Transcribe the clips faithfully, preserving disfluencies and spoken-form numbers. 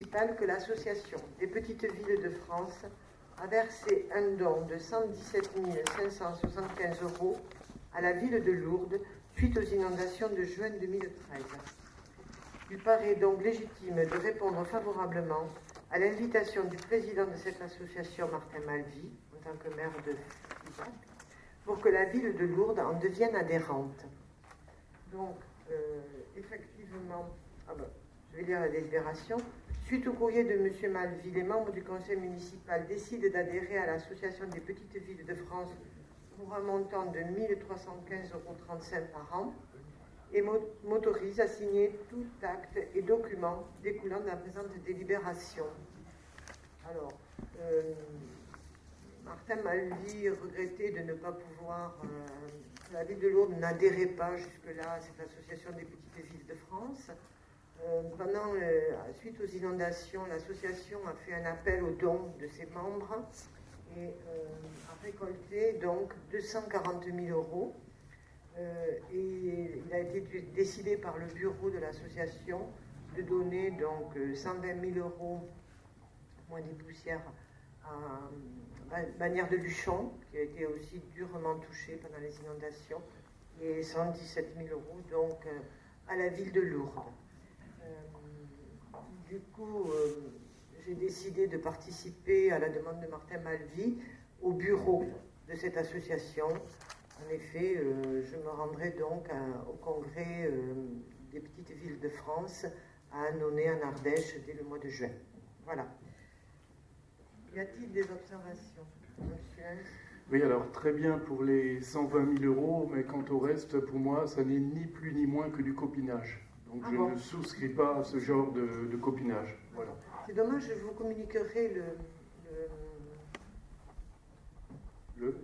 municipal que l'Association des petites villes de France a versé un don de cent dix-sept mille cinq cent soixante-quinze euros à la ville de Lourdes suite aux inondations de juin deux mille treize. Il paraît donc légitime de répondre favorablement à l'invitation du président de cette association, Martin Malvy, en tant que maire de Figeac, pour que la ville de Lourdes en devienne adhérente. Donc, euh, effectivement, ah ben, je vais lire la délibération. Suite au courrier de M. Malvy, les membres du conseil municipal décident d'adhérer à l'Association des petites villes de France pour un montant de mille trois cent quinze euros trente-cinq par an et m'autorisent à signer tout acte et document découlant de la présente délibération. Alors, euh, Martin Malvy regrettait de ne pas pouvoir, euh, la ville de Lourdes n'adhérait pas jusque-là à cette association des petites villes de France. Euh, pendant, euh, suite aux inondations, l'association a fait un appel aux dons de ses membres et euh, a récolté donc deux cent quarante mille euros. Euh, et il a été décidé par le bureau de l'association de donner donc cent vingt mille euros, moins des poussières, à Bannière de Luchon, qui a été aussi durement touchée pendant les inondations, et cent dix-sept mille euros donc à la ville de Lourdes. Euh, du coup, euh, j'ai décidé de participer à la demande de Martin Malvy au bureau de cette association. En effet, euh, je me rendrai donc à, au congrès euh, des petites villes de France à Annonay, en Ardèche, dès le mois de juin. Voilà. Y a-t-il des observations, monsieur? Oui, alors très bien pour les cent vingt mille euros, mais quant au reste, pour moi, ça n'est ni plus ni moins que du copinage. Donc ah je bon. ne souscris pas à ce genre de, de copinage. Voilà. C'est dommage, je vous communiquerai le... Le, le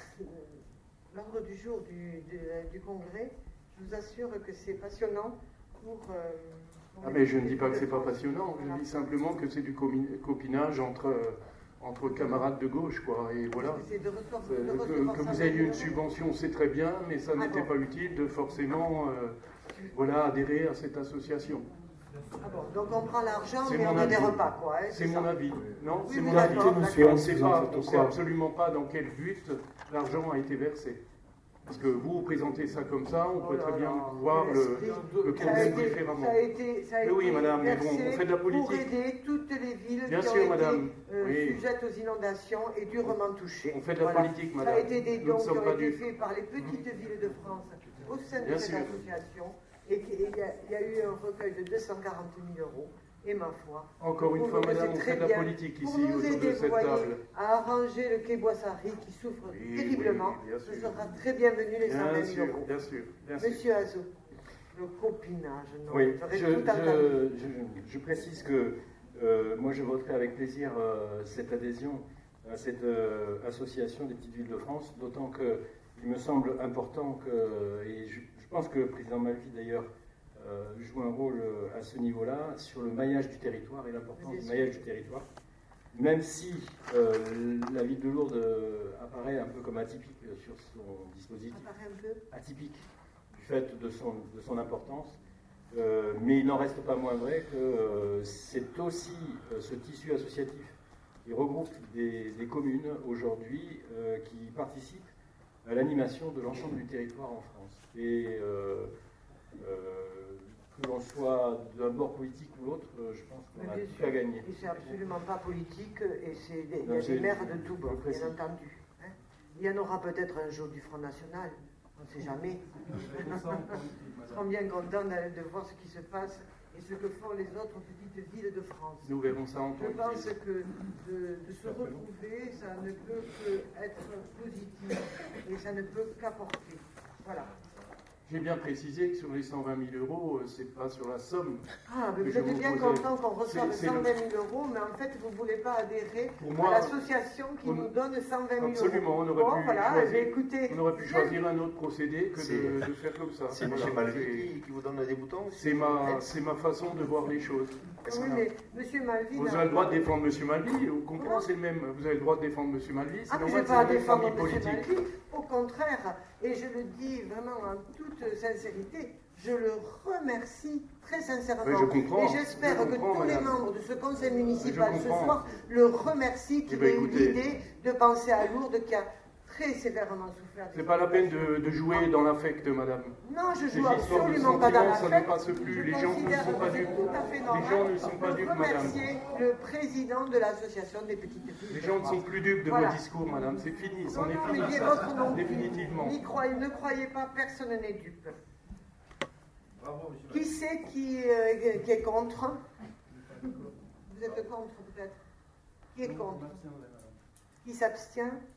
l'ordre du jour du, du, du congrès. Je vous assure que c'est passionnant pour... Euh, pour ah mais je ne dis pas que c'est pas passionnant, voilà. Je dis simplement que c'est du copinage entre, entre camarades de gauche, quoi. Et voilà. De ressort, de que, que vous ayez une subvention, c'est très bien, mais ça ah n'était bon. pas utile de forcément euh, voilà, adhérer à cette association. Ah bon, donc on prend l'argent, mais on n'adhère pas, quoi. Hein, c'est mon avis. Non, oui, c'est oui, mon avis. On ne sait pas, on sait absolument pas dans quel but l'argent a été versé. Parce que vous, vous présentez ça comme ça, on oh peut très bien là, voir le, le problème été, différemment. Ça a été, ça a mais oui, été madame, mais bon, on fait de la politique. Pour aider toutes les villes bien qui sûr, ont madame. été euh, oui. sujettes aux inondations et durement touchées. On fait de la voilà. politique, madame. Ça a été des dons qui ont été du... faits par les petites mmh. villes de France au sein bien de cette sûr. association. Et il y, y a eu un recueil de deux cent quarante mille euros. Et ma foi. Encore une fois, madame, on fait de la politique ici, autour de cette table. À arranger le quai Boissari qui souffre oui, terriblement. Oui, oui, ce sera très bienvenu les cent vingt mille euros. Bien sûr, bien Monsieur sûr. Azot, le copinage, non. Oui, je, je, je, je précise que euh, moi je voterai avec plaisir euh, cette adhésion à cette euh, association des petites villes de France, d'autant qu'il me semble important que, et je, je pense que le président Malvy d'ailleurs, Euh, joue un rôle à ce niveau-là sur le maillage du territoire et l'importance du maillage du territoire. Même si euh, la ville de Lourdes euh, apparaît un peu comme atypique sur son dispositif, apparaît un peu atypique du fait de son, de son importance, euh, mais il n'en reste pas moins vrai que euh, c'est aussi euh, ce tissu associatif qui regroupe des, des communes aujourd'hui euh, qui participent à l'animation de l'ensemble du territoire en France. Et euh, Euh, que l'on soit d'un bord politique ou l'autre, euh, je pense qu'on a tout à gagner. Et c'est absolument pas politique, et c'est des, il y a des maires de tout bord, bien entendu. Hein. Il y en aura peut-être un jour du Front National, on ne sait jamais. Ils seront bien contents de voir ce qui se passe et ce que font les autres petites villes de France. Nous verrons ça en temps. Je pense que de, de se retrouver, ça ne peut qu'être positif et ça ne peut qu'apporter. Voilà. J'ai bien précisé que sur les cent vingt mille euros, euh, c'est pas sur la somme. Ah, mais vous êtes bien content qu'on reçoive cent vingt mille euros, mais en fait, vous ne voulez pas adhérer moi, à l'association qui on, nous donne cent vingt mille absolument, euros. On aurait bon, pu, voilà, choisir, écouté, on aurait pu choisir un autre procédé que de, de faire comme ça. C'est voilà, M. Malvy qui vous donne des boutons. C'est ma, c'est ma façon de voir les choses. Oui, mais M. Malvy... Vous avez le droit de défendre M. Malvy, on comprend, c'est le même. Vous avez le droit de défendre M. Malvy, c'est ah, normal, c'est pas une défendre famille politique. Malvy, au contraire, et je le dis vraiment en toute sincérité, je le remercie très sincèrement. Oui, je comprends. Et j'espère que tous madame. les membres de ce conseil municipal Oui, ce soir le remercient, qu'il eh ben, ait eu écoutez, l'idée de penser à Lourdes, qui a très sévèrement souffert. C'est pas la peine de, de jouer dans l'affect, madame. Non, je Ces joue histoires de absolument pas dans sentiments, ça ne l'affect. passe plus. Je Les gens ne considère sont pas que c'est dupes. tout à fait normal Les gens ne sont pas de dupes, madame. remercier le président de l'association des petites villes. Les gens ne sont plus dupes de Voilà. vos discours, madame. C'est fini, Non, c'en est non, fini. mais les ça. vôtres non plus. Définitivement. N'y croyez, ne croyez pas, personne n'est dupe. Bravo, monsieur. Qui c'est qui, euh, qui est contre? Vous êtes contre peut-être? Qui est contre? Qui s'abstient?